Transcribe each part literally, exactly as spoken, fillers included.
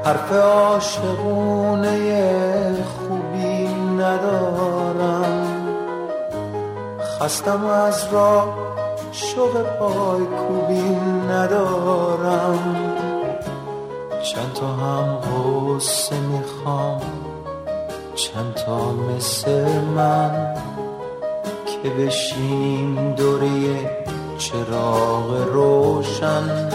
حرف عاشقونه خوبی ندارم، خستم از راه شوق پای کوبی ندارم. چند تا هم غصه میخوام، چند تا مثل من که بشیم دوره چراغ روشن.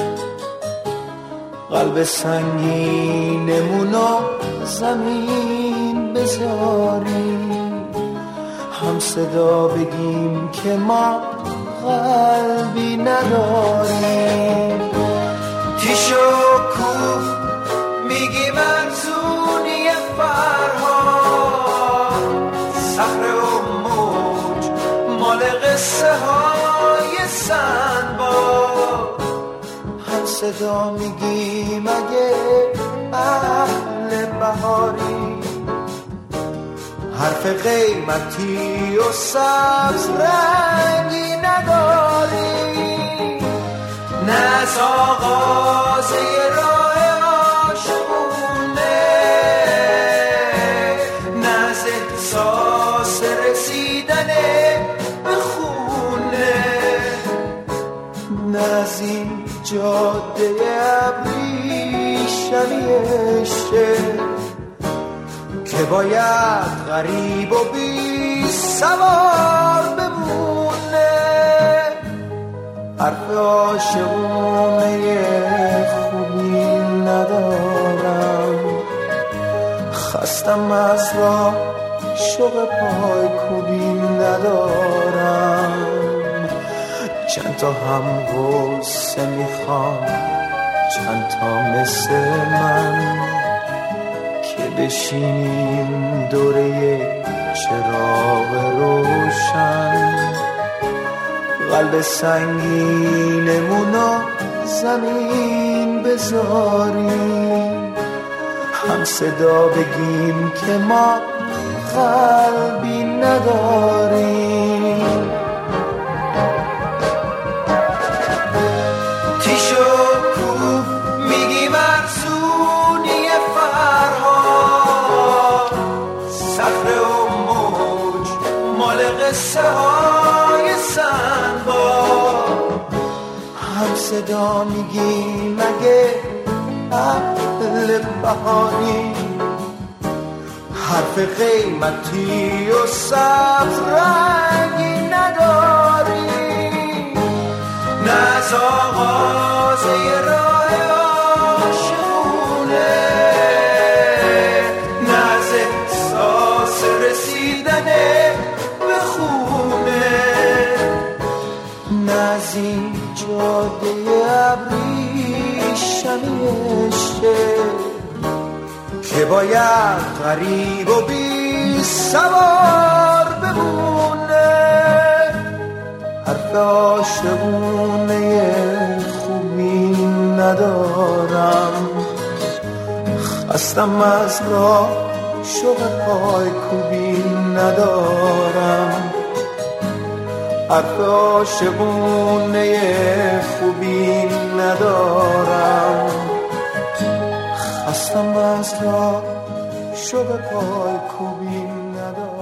قلب سنگینمونو زمین بذاریم، هم صدا بگیم که ما قلبی نداریم. تیش و کوف میگیم ارزونی فرهاد، صخره و موج مال قصه های سنباد. هم صدا میگیم اگه اهل بهاری، حرف قیمتی و سبز رنگی نداری. نه از آغاز راه عاشقونه، نه از احساس رسیدن به خونه، نه از این جاده ابریشمیشه که باید غریب و بی سوار بمونه. حرف عاشقونه خوبی ندارم، خستم از راه شوق پای کوبی ندارم. چند تا هم غصه میخوام، چند تا مثل من که بشینیم دوره چراغ روشن. قلب سنگینمونو زمین بذاریم، هم صدا بگیم که ما قلبی نداریم. تیش و کوف میگیم ارزونی فرهاد، صخره و موج مال قصه های سنباد. هم صدا میگیم اگه اهل بهاری، حرف قیمتی و سبز رنگی نداری. نه از آغاز راه عاشقونه، نه از احساس رسیدن به خونه، نه از این جاده ابریشمیشه که باید غریب و بی سوار بمونه. حرف عاشقونه خوبی ندارم، خستم از راه شوق پای کوبی ندارم. حرف عاشقونه خوبی ندارم، خستم از راه شوق پای کوبی ندارم.